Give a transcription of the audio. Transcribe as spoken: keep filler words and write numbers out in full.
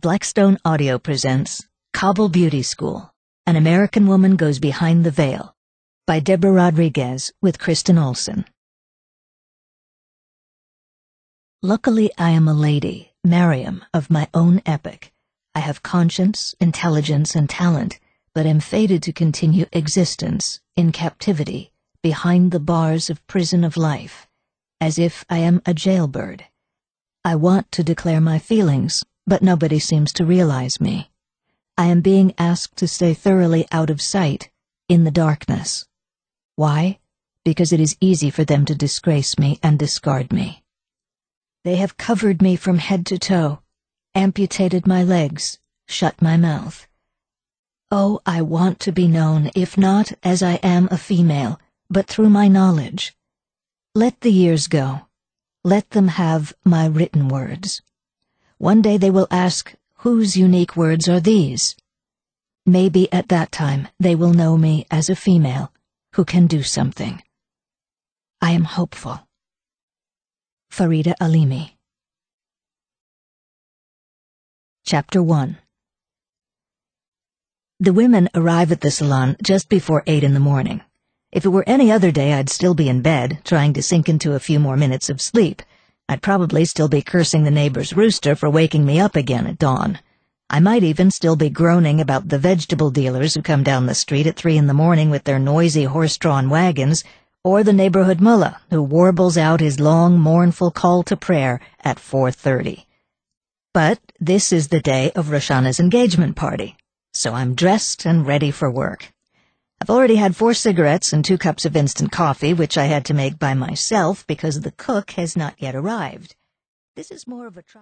Blackstone Audio presents Kabul Beauty School, An American Woman Goes Behind the Veil, by Deborah Rodriguez with Kristen Olson. Luckily I am a lady, Mariam, of my own epoch. I have conscience, intelligence, and talent, but am fated to continue existence, in captivity, behind the bars of prison of life, as if I am a jailbird. I want to declare my feelings, but nobody seems to realize me. I am being asked to stay thoroughly out of sight, in the darkness. Why? Because it is easy for them to disgrace me and discard me. They have covered me from head to toe, amputated my legs, shut my mouth. Oh, I want to be known, if not as I am a female, but through my knowledge. Let the years go. Let them have my written words. One day they will ask, whose unique words are these? Maybe at that time they will know me as a female who can do something. I am hopeful. Farida Alimi. Chapter one. The women arrive at the salon just before eight in the morning. If it were any other day, I'd still be in bed, trying to sink into a few more minutes of sleep. I'd probably still be cursing the neighbor's rooster for waking me up again at dawn. I might even still be groaning about the vegetable dealers who come down the street at three in the morning with their noisy horse-drawn wagons, or the neighborhood mullah who warbles out his long, mournful call to prayer at four thirty. But this is the day of Roshana's engagement party, so I'm dressed and ready for work. I've already had four cigarettes and two cups of instant coffee, which I had to make by myself because the cook has not yet arrived. This is more of a try.